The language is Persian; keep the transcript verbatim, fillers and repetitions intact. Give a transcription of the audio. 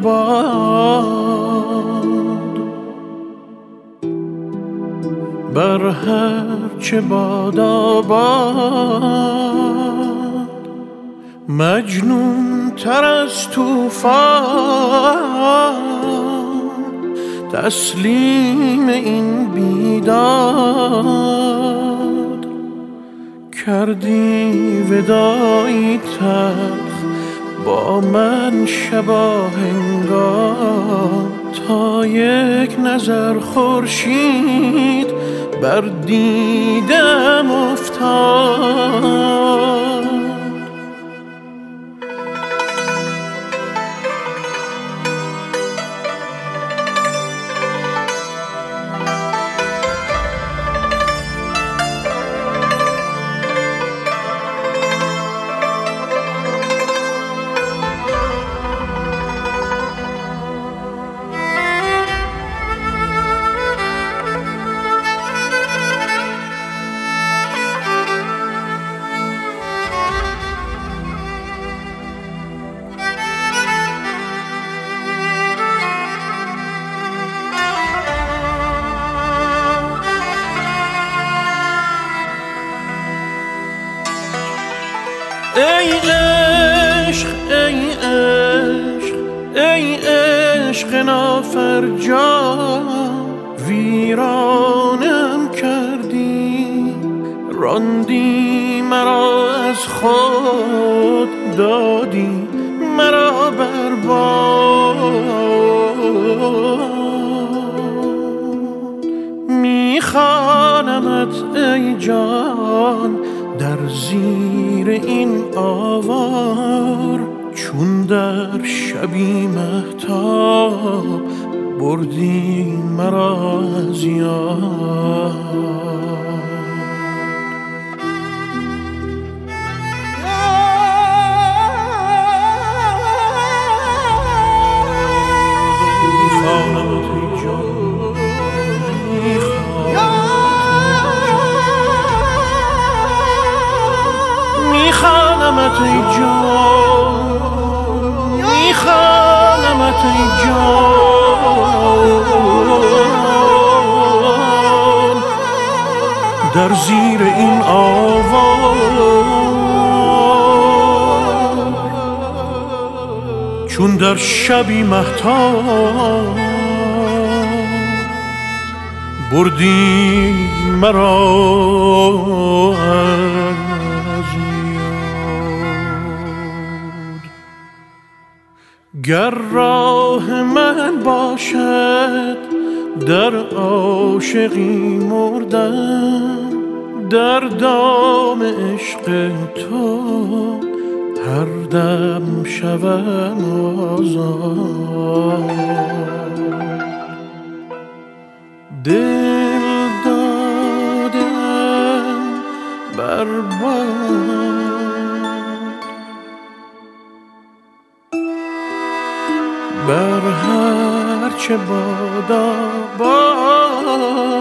باد، بر هر چه باد آباد، مجنون تر از طوفان، تسلیم این بیداد. کردی ودایی تلخ با من شبا هنگام، تا یک نظر خورشید بر دیدم افتاد. ای عشق ای عشق ای عشق نافرجام، ویرانم کردی، راندی مرا از خود، دادی مرا برباد. میخوانمت ای جان در زیر این آوار، چون در شبی مهتاب بردی مرا از یاد. میخوانمت ای جان، میخوانمت ای جان، میخوانمت ای جان، در زیر این آوار، چون در شبی مهتاب بردی مرا از یاد. گر راه من باشد در عاشقی مردن، در دام عشق تو هر دم شوم آزاد. دل دادم برباد، بر هر چه باد آباد،